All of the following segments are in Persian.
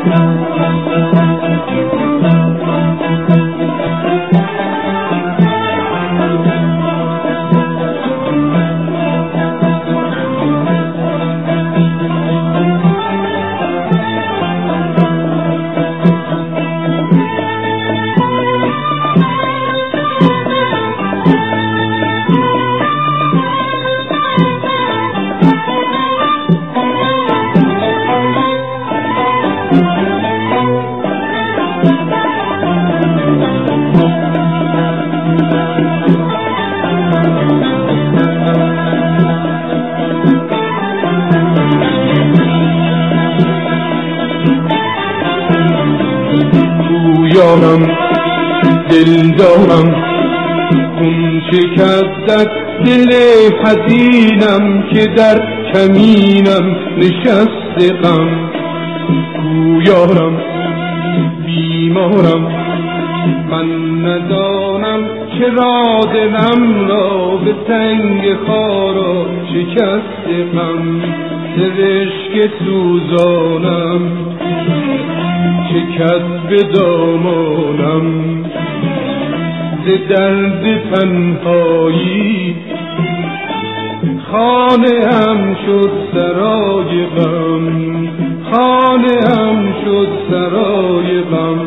جانم دل دارم خون شکست دل حزینم که در کمینم نشسته غم گویارم بیمارم من ندانم چرا دلم را به سنگ خارا شکسته غم سرشک سوزانم چکد به دامانم ز درد تنهایی خانه هم شد سرای غم خانه هم شد سرای غم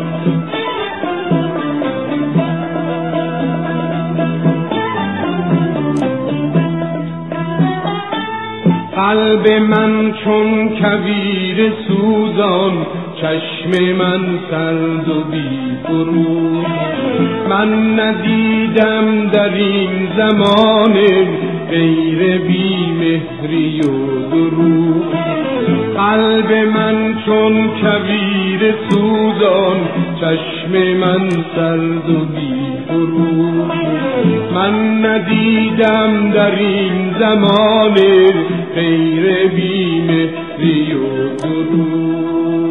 قلب من چون کویر سوزان چشم من سرد و بی فرو من ندیدم در این زمان غیر بی مهری و دروغ قلب من چون کویر سوزان چشم من سرد و بی فرو من ندیدم در این زمان غیر بی مهری و دروغ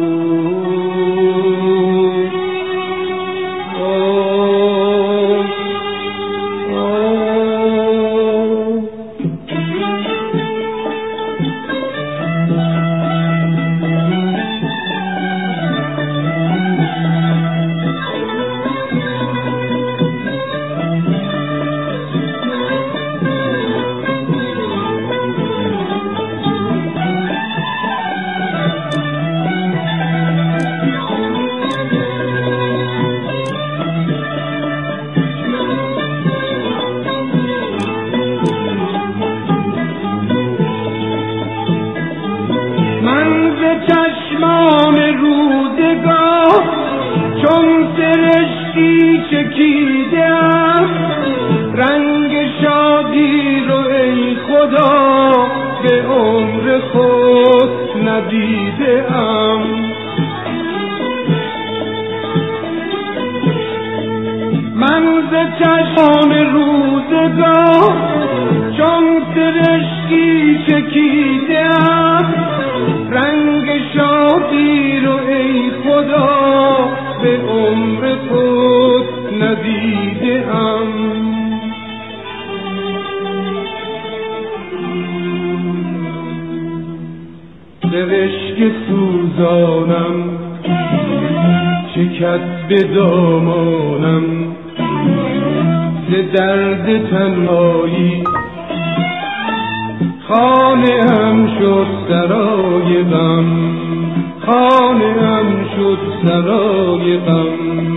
چشمان رودگاه چون سرشکی چکیدم رنگ شادی رو ای خدا به عمر خود ندیدم من ز چشمان رودگاه چون سرشکی چکیدم رنگ شادی رو ای خدا به عمر خود ندیدم سرشک سوزانم چکد به دامانم ز درد تنهایی خانه هم شد سرای غم خانه هم شد سرای غم